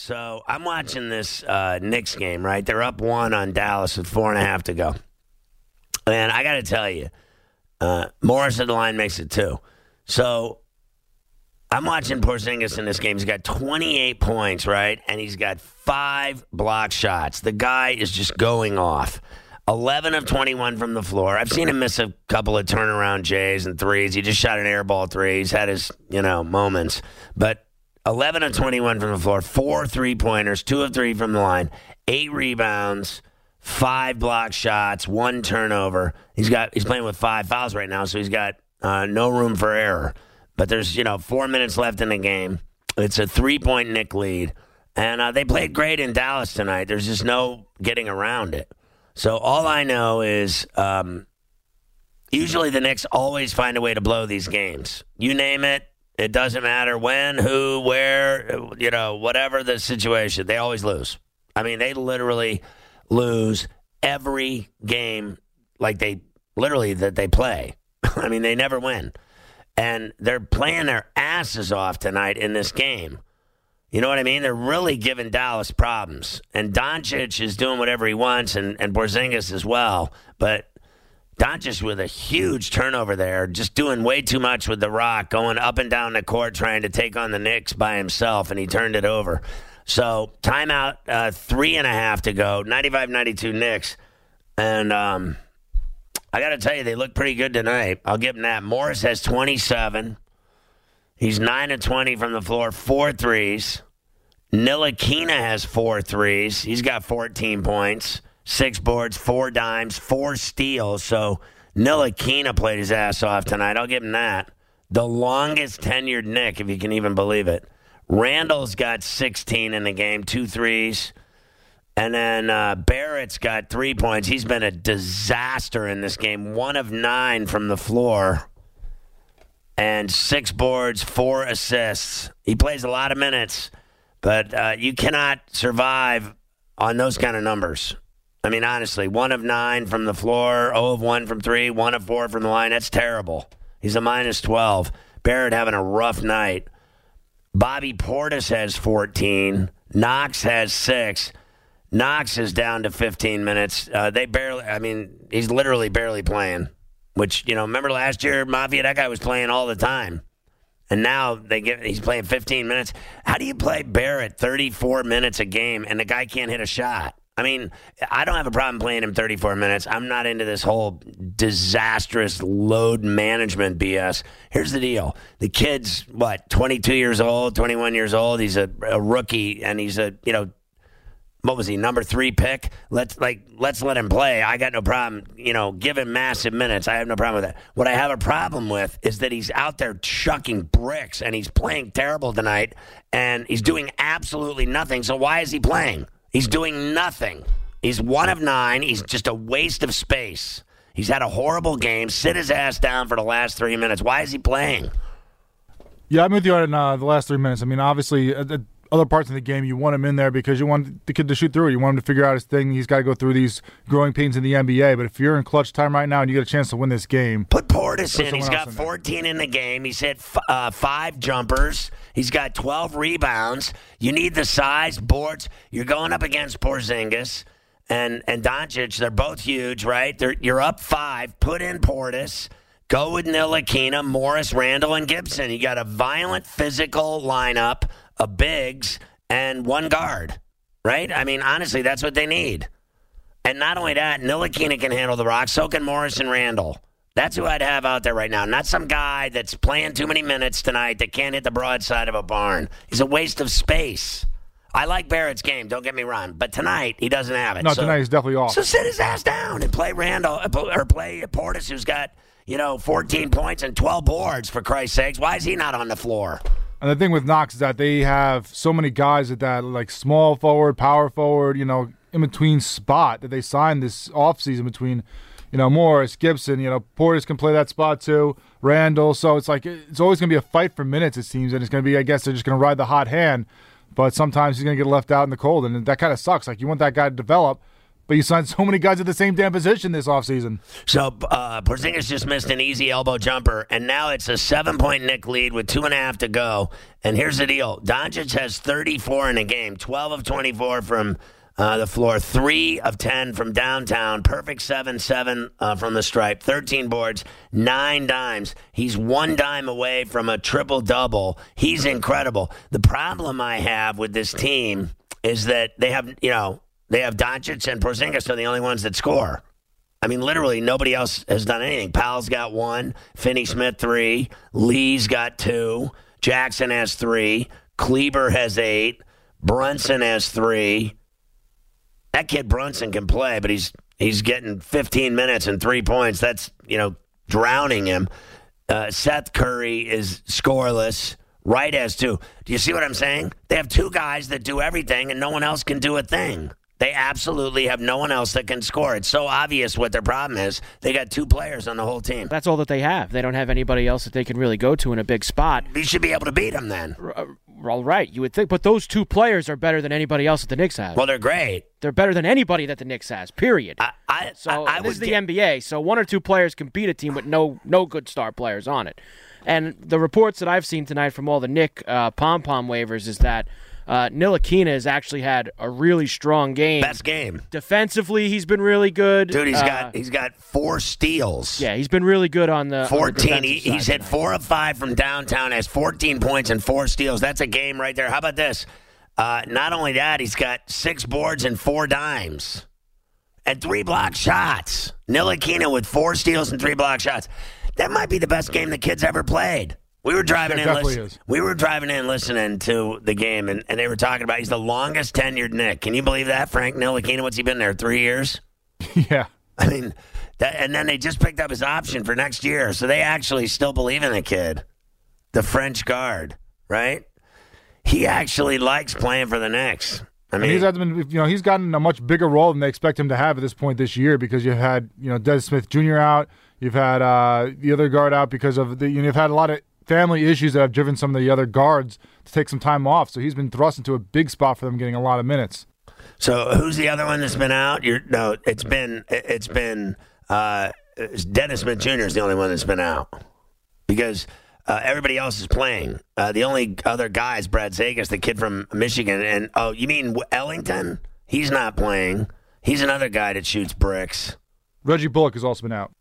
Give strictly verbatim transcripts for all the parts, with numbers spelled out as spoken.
So I'm watching this uh, Knicks game, right? They're up one on Dallas with four and a half to go. And I got to tell you, uh, Morris at the line makes it two. So I'm watching Porzingis in this game. He's got twenty-eight points, right? And he's got five block shots. The guy is just going off. eleven of twenty-one from the floor. I've seen him miss a couple of turnaround J's and threes. He just shot an air ball three. He's had his, you know, moments. But eleven of twenty-one from the floor, four three-pointers, two of three from the line, eight rebounds, five block shots, one turnover. He's got he's playing with five fouls right now, so he's got uh, no room for error. But there's, you know, four minutes left in the game. It's a three-point Knick lead. And uh, they played great in Dallas tonight. There's just no getting around it. So all I know is um, usually the Knicks always find a way to blow these games. You name it. It doesn't matter when, who, where, you know, whatever the situation. They always lose. I mean, they literally lose every game like they literally that they play. I mean, they never win. And they're playing their asses off tonight in this game. You know what I mean? They're really giving Dallas problems. And Doncic is doing whatever he wants, and, and Porzingis as well. But Doncic with a huge turnover there, just doing way too much with the rock, going up and down the court trying to take on the Knicks by himself, and he turned it over. So timeout, uh, three and a half to go, ninety-five ninety-two Knicks. And um, I got to tell you, they look pretty good tonight. I'll give them that. Morris has twenty-seven. He's nine of twenty from the floor, four threes. Ntilikina has four threes. He's got fourteen points, six boards, four dimes, four steals. So Ntilikina played his ass off tonight. I'll give him that. The longest tenured Knick, if you can even believe it. Randall's got sixteen in the game, two threes. And then uh, Barrett's got three points. He's been a disaster in this game. One of nine from the floor. And six boards, four assists. He plays a lot of minutes. But uh, you cannot survive on those kind of numbers. I mean, honestly, one of nine from the floor, zero of one from three, one of four from the line. That's terrible. He's a minus twelve. Barrett having a rough night. Bobby Portis has fourteen. Knox has six. Knox is down to fifteen minutes. Uh, they barely, I mean, he's literally barely playing. Which, you know, remember last year, Mafia, that guy was playing all the time. And now they get he's playing fifteen minutes. How do you play Barrett thirty-four minutes a game and the guy can't hit a shot? I mean, I don't have a problem playing him thirty-four minutes. I'm not into this whole disastrous load management B S. Here's the deal. The kid's, what, twenty-two years old, twenty-one years old. He's a, a rookie, and he's a, you know, what was he, number three pick? Let's like let's let him play. I got no problem, you know, give him massive minutes. I have no problem with that. What I have a problem with is that he's out there chucking bricks, and he's playing terrible tonight, and he's doing absolutely nothing. So why is he playing? He's doing nothing. He's one of nine. He's just a waste of space. He's had a horrible game. Sit his ass down for the last three minutes. Why is he playing? Yeah, I'm with you on uh, the last three minutes. I mean, obviously, uh, other parts of the game, you want him in there because you want the kid to shoot through it. You want him to figure out his thing. He's got to go through these growing pains in the N B A. But if you're in clutch time right now and you get a chance to win this game, put Portis in. He's got fourteen in the game. He's hit f- uh, five jumpers. He's got twelve rebounds. You need the size, boards. You're going up against Porzingis and and Doncic. They're both huge, right? They're, you're up five. Put in Portis. Go with Ntilikina, Morris, Randall, and Gibson. You got a violent, physical lineup of bigs and one guard, right? I mean, honestly, that's what they need. And not only that, Ntilikina can handle the rock. So can Morris and Randall. That's who I'd have out there right now. Not some guy that's playing too many minutes tonight that can't hit the broadside of a barn. He's a waste of space. I like Barrett's game, don't get me wrong, but tonight he doesn't have it. No, so, tonight he's definitely off. So sit his ass down and play Randall or play Portis, who's got, you know, fourteen points and twelve boards, for Christ's sakes. Why is he not on the floor? And the thing with Knox is that they have so many guys at that, like, small forward, power forward, you know, in-between spot that they signed this offseason between, you know, Morris, Gibson, you know, Portis can play that spot too, Randall. So it's like it's always going to be a fight for minutes, it seems, and it's going to be, I guess, they're just going to ride the hot hand. But sometimes he's going to get left out in the cold, and that kind of sucks. Like, you want that guy to develop, But you signed so many guys at the same damn position this offseason. So uh, Porzingis just missed an easy elbow jumper, and now it's a seven-point Knick lead with two and a half to go. And here's the deal. Doncic has thirty-four in a game, twelve of twenty-four from uh, the floor, three of ten from downtown, perfect seven seven uh, from the stripe, thirteen boards, nine dimes. He's one dime away from a triple-double. He's incredible. The problem I have with this team is that they have, you know, they have Doncic and Porzingis are the only ones that score. I mean, literally nobody else has done anything. Powell's got one, Finney Smith three, Lee's got two, Jackson has three, Kleber has eight, Brunson has three. That kid Brunson can play, but he's he's getting fifteen minutes and three points. That's, you know, drowning him. Uh, Seth Curry is scoreless. Wright has two. Do you see what I'm saying? They have two guys that do everything, and no one else can do a thing. They absolutely have no one else that can score. It's so obvious what their problem is. They got two players on the whole team. That's all that they have. They don't have anybody else that they can really go to in a big spot. You should be able to beat them then. All right, you would think. But those two players are better than anybody else that the Knicks have. Well, they're great. They're better than anybody that the Knicks has, period. I, I, so I, I this is the get... N B A, so one or two players can beat a team with no no good star players on it. And the reports that I've seen tonight from all the Knick uh, pom-pom waivers is that Uh, Ntilikina has actually had a really strong game. Best game. Defensively, he's been really good. Dude, he's uh, got he's got four steals. Yeah, he's been really good on the fourteen. On the he, he's hit tonight. four of five from downtown. Has fourteen points and four steals. That's a game right there. How about this? Uh, not only that, he's got six boards and four dimes, and three block shots. Ntilikina with four steals and three block shots. That might be the best game the kid's ever played. We were driving It in. definitely Listen, is. we were driving in, listening to the game, and, and they were talking about he's the longest tenured Knick. Can you believe that, Frank Ntilikina? What's he been there? Three years. Yeah. I mean, that, and then they just picked up his option for next year, so they actually still believe in the kid, the French guard, right? He actually likes playing for the Knicks. I mean, And he's had been, you know, he's gotten a much bigger role than they expect him to have at this point this year because you've had, you know, Des Smith Junior out, you've had uh, the other guard out because of the, you know, you've had a lot of family issues that have driven some of the other guards to take some time off. So he's been thrust into a big spot for them, getting a lot of minutes. So who's the other one that's been out? You're, no, it's been it's been uh, it's Dennis Smith Junior is the only one that's been out because uh, everybody else is playing. Uh, the only other guy is Brad Zegas, the kid from Michigan. And oh, you mean Ellington? He's not playing. He's another guy that shoots bricks. Reggie Bullock has also been out.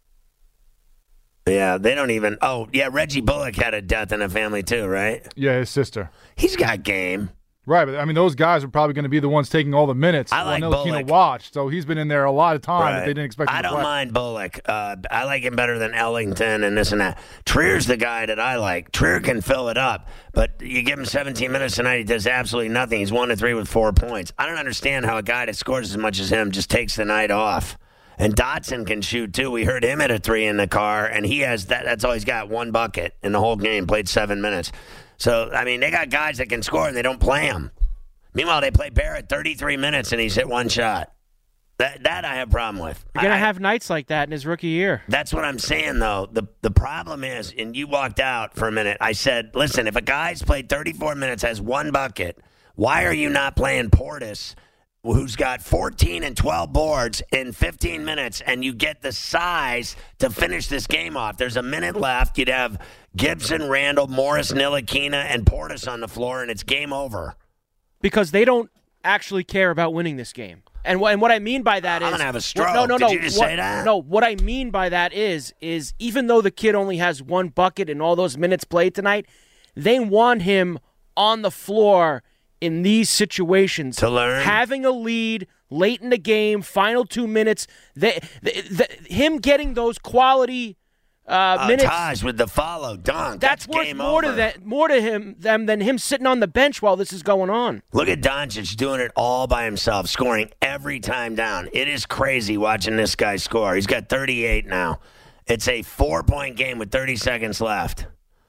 Yeah, they don't even. Oh, yeah, Reggie Bullock had a death in the family too, right? Yeah, his sister. He's got game. Right, but I mean, those guys are probably going to be the ones taking all the minutes. I like while Ntilikina Bullock. watched, so he's been in there a lot of time Right. that they didn't expect him I to don't play. mind Bullock. Uh, I like him better than Ellington and this and that. Trier's the guy that I like. Trier can fill it up, but you give him seventeen minutes tonight, he does absolutely nothing. He's one to three with four points. I don't understand how a guy that scores as much as him just takes the night off. And Dotson can shoot too. We heard him at a three in the car, and he has that. That's all he's got, one bucket in the whole game. Played seven minutes. So I mean, they got guys that can score and they don't play him. Meanwhile, they play Barrett thirty-three minutes and he's hit one shot. That that I have a problem with. You're gonna I- have nights like that in his rookie year. That's what I'm saying, though. The the problem is, and you walked out for a minute, I said, listen, if a guy's played thirty-four minutes, has one bucket, why are you not playing Portis, who's got fourteen and twelve boards in fifteen minutes, and you get the size to finish this game off? There's a minute left. You'd have Gibson, Randall, Morris, Ntilikina, and Portis on the floor, and it's game over. Because they don't actually care about winning this game. And what, and what I mean by that is... I'm going to have a stroke. No, no, no. Did you just what, say that? No, what I mean by that is, is even though the kid only has one bucket in all those minutes played tonight, they want him on the floor in these situations. To learn. Having a lead late in the game, final two minutes, they, they, the, him getting those quality uh, Uh, minutes... Taj with the follow dunk. That's, That's worth game more over. to that, more to him them than him sitting on the bench while this is going on. Look at Doncic doing it all by himself, scoring every time down. It is crazy watching this guy score. He's got thirty-eight now. It's a four-point game with thirty seconds left.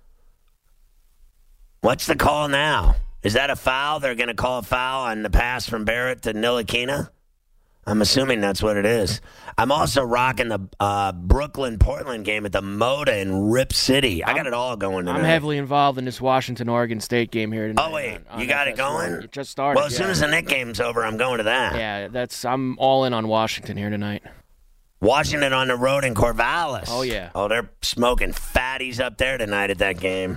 What's the call now? Is that a foul? They're going to call a foul on the pass from Barrett to Ntilikina? I'm assuming that's what it is. I'm also rocking the uh, Brooklyn-Portland game at the Moda in Rip City. I got it all going tonight. I'm heavily involved in this Washington-Oregon State game here tonight. Oh, wait. on, on you got F S it going? one. It just started. Well, as yeah. soon as the Knick game's over, I'm going to that. Yeah, that's. I'm all in on Washington here tonight. Washington on the road in Corvallis. Oh, yeah. Oh, they're smoking fatties up there tonight at that game.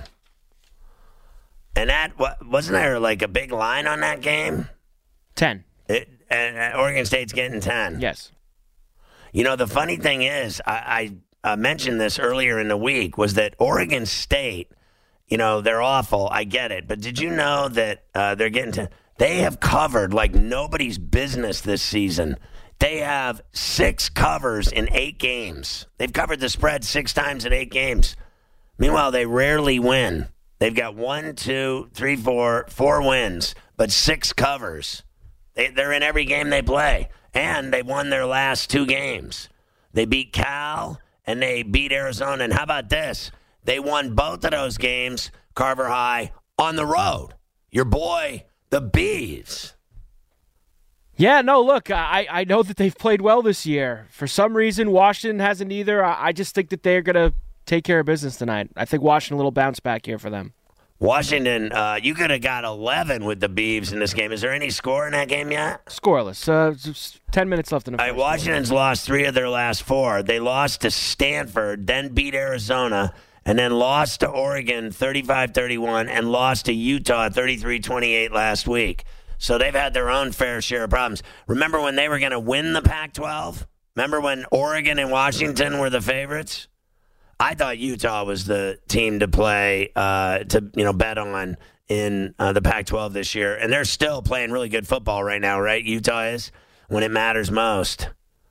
And that, wasn't there like a big line on that game? Ten. It, and, and Oregon State's getting ten. Yes. You know, the funny thing is, I, I uh, mentioned this earlier in the week, was that Oregon State, you know, they're awful. I get it. But did you know that uh, they're getting to, they have covered like nobody's business this season. They have six covers in eight games. They've covered the spread six times in eight games. Meanwhile, they rarely win. They've got one, two, three, four, four wins, but six covers. They, they're in every game they play, and they won their last two games. They beat Cal, and they beat Arizona. And how about this? They won both of those games, Carver High, on the road. Your boy, the Bees. Yeah, no, look, I, I know that they've played well this year. For some reason, Washington hasn't either. I, I just think that they're going to take care of business tonight. I think Washington a little bounce back here for them. Washington, uh, you could have got eleven with the Beavs in this game. Is there any score in that game yet? Scoreless. Uh, just ten minutes left in the first. All right, Washington's quarter. Lost three of their last four. They lost to Stanford, then beat Arizona, and then lost to Oregon thirty-five thirty-one, and lost to Utah thirty-three twenty-eight last week. So they've had their own fair share of problems. Remember when they were going to win the Pac twelve? Remember when Oregon and Washington were the favorites? I thought Utah was the team to play, uh, to you know, bet on in uh, the Pac twelve this year, and they're still playing really good football right now, right? Utah is when it matters most.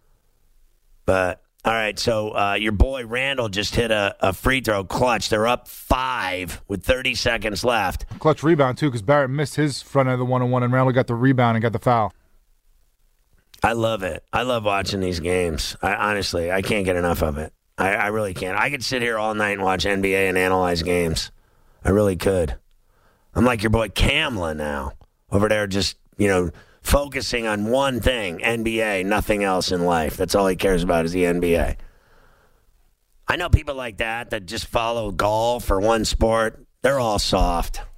But all right, so uh, your boy Randall just hit a, a free throw clutch. They're up five with thirty seconds left. Clutch rebound too, because Barrett missed his front end of the one-on-one, and Randall got the rebound and got the foul. I love it. I love watching these games. I honestly, I can't get enough of it. I, I really can't. I could sit here all night and watch N B A and analyze games. I really could. I'm like your boy Kamla now, over there just, you know, focusing on one thing, N B A, nothing else in life. That's all he cares about is the N B A. I know people like that that just follow golf or one sport. They're all soft.